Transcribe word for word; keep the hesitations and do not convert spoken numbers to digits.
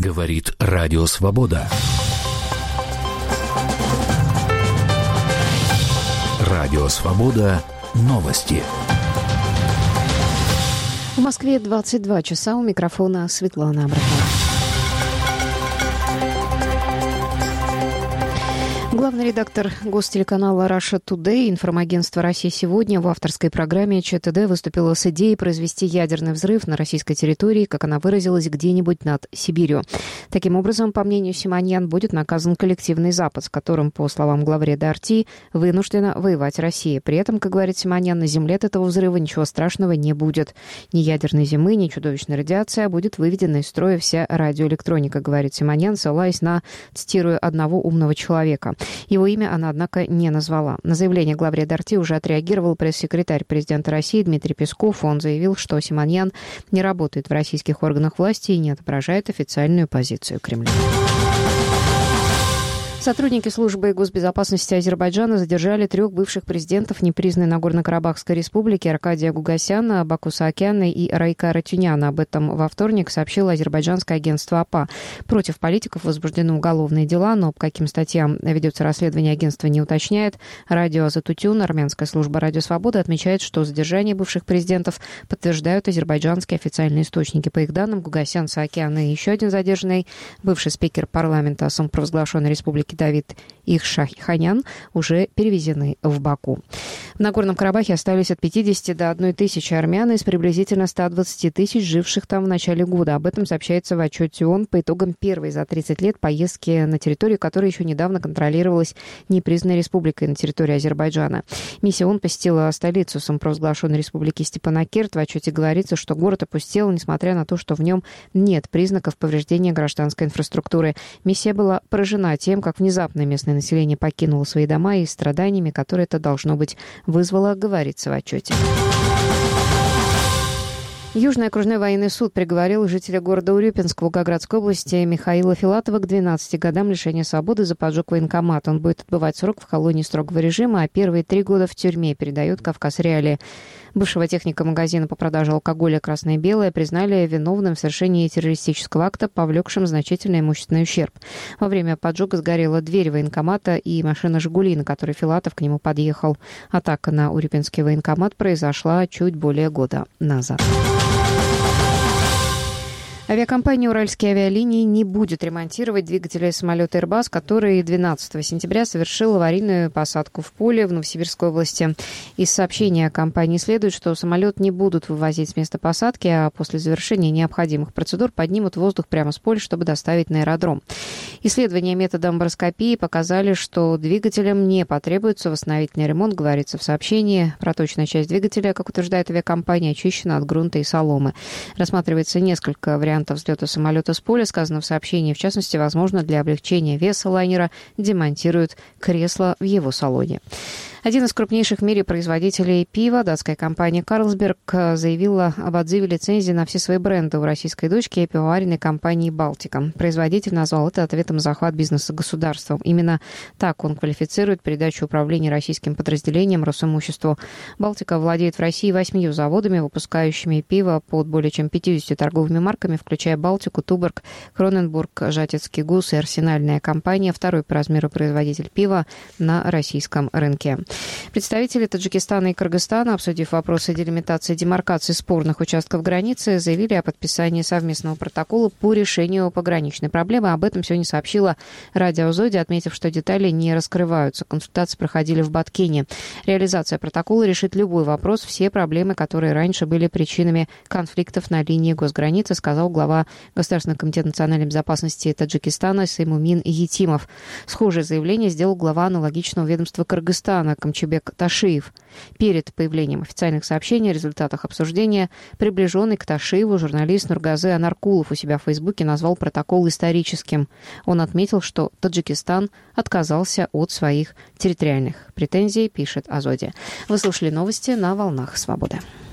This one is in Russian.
Говорит Радио Свобода. Радио Свобода. Новости. В Москве двадцать два часа. У микрофона Светлана Абрахамова. Главный редактор гостелеканала Russia Today, информагентства «Россия сегодня» в авторской программе ЧТД выступила с идеей произвести ядерный взрыв на российской территории, как она выразилась, где-нибудь над Сибирью. Таким образом, по мнению Симоньян, будет наказан коллективный Запад, с которым, по словам главреда РТ, вынуждена воевать Россия. При этом, как говорит Симоньян, на земле от этого взрыва ничего страшного не будет. Ни ядерной зимы, ни чудовищной радиации, а будет выведена из строя вся радиоэлектроника, говорит Симоньян, ссылаясь на, цитирую, одного умного человека. Его имя она, однако, не назвала. На заявление главреда РТ уже отреагировал пресс-секретарь президента России Дмитрий Песков. Он заявил, что Симоньян не работает в российских органах власти и не отображает официальную позицию Кремля. Сотрудники службы госбезопасности Азербайджана задержали трех бывших президентов непризнанной Нагорно-Карабахской республики Аркадия Гугасяна, Баку Саакяна и Райка Ратюняна. Об этом во вторник сообщило азербайджанское агентство АПА. Против политиков возбуждены уголовные дела, но по каким статьям ведется расследование, агентство не уточняет. Радио Азатутюн, армянская служба Радио Свобода, отмечает, что задержание бывших президентов подтверждают азербайджанские официальные источники. По их данным, Гугасян, Саакян и еще один задержанный, бывший спикер парламента самопровозглашенной республики Давид Ихшаханян, уже перевезены в Баку. В Нагорном Карабахе остались от пятидесяти до одной тысячи армян из приблизительно ста двадцати тысяч, живших там в начале года. Об этом сообщается в отчете ООН по итогам первой за тридцать лет поездки на территорию, которая еще недавно контролировалась непризнанной республикой на территории Азербайджана. Миссия ООН посетила столицу самопровозглашенной республики Степанакерт. В отчете говорится, что город опустел, несмотря на то, что в нем нет признаков повреждения гражданской инфраструктуры. Миссия была поражена тем, как внезапно местное население покинуло свои дома и страданиями, которые это, должно быть, вызвало, говорится в отчете. Южный окружной военный суд приговорил жителя города Урюпинск Волгоградской области Михаила Филатова к двенадцати годам лишения свободы за поджог военкомата. Он будет отбывать срок в колонии строгого режима, а первые три года в тюрьме, передает «Кавказ Реалии». Бывшего техника магазина по продаже алкоголя «Красное и белое» признали виновным в совершении террористического акта, повлекшим значительный имущественный ущерб. Во время поджога сгорела дверь военкомата и машина «Жигули», на которой Филатов к нему подъехал. Атака на Урюпинский военкомат произошла чуть более года назад. Авиакомпания «Уральские авиалинии» не будет ремонтировать двигатели самолета Airbus, который двенадцатого сентября совершил аварийную посадку в поле в Новосибирской области. Из сообщения компании следует, что самолет не будут вывозить с места посадки, а после завершения необходимых процедур поднимут в воздух прямо с поля, чтобы доставить на аэродром. Исследования методом бароскопии показали, что двигателям не потребуется восстановительный ремонт, говорится в сообщении. Проточная часть двигателя, как утверждает авиакомпания, очищена от грунта и соломы. Рассматривается несколько вариантов взлета самолета с поля, сказано в сообщении. В частности, возможно, для облегчения веса лайнера демонтируют кресло в его салоне. Один из крупнейших в мире производителей пива, датская компания «Карлсберг», заявила об отзыве лицензии на все свои бренды у российской дочки пивоваренной компании «Балтика». Производитель назвал это ответом на захват бизнеса государством. Именно так он квалифицирует передачу управления российским подразделением Росимуществу. «Балтика» владеет в России восьмью заводами, выпускающими пиво под более чем пятьюдесятью торговыми марками, включая «Балтику», «Туборг», «Кроненбург», «Жатецкий гус» и «Арсенальная компания», второй по размеру производитель пива на российском рынке. Представители Таджикистана и Кыргызстана, обсудив вопросы делимитации и демаркации спорных участков границы, заявили о подписании совместного протокола по решению пограничной проблемы. Об этом сегодня сообщила Радио Азоди, отметив, что детали не раскрываются. Консультации проходили в Баткене. Реализация протокола решит любой вопрос, все проблемы, которые раньше были причинами конфликтов на линии госграницы, сказал глава Государственного комитета национальной безопасности Таджикистана Саймумин Етимов. Схожее заявление сделал глава аналогичного ведомства Кыргызстана Камчебек Ташиев. Перед появлением официальных сообщений о результатах обсуждения приближенный к Ташиеву журналист Нургазе Анаркулов у себя в Фейсбуке назвал протокол историческим. Он отметил, что Таджикистан отказался от своих территориальных претензий, пишет Азоди. Вы слушали новости на «Волнах Свободы».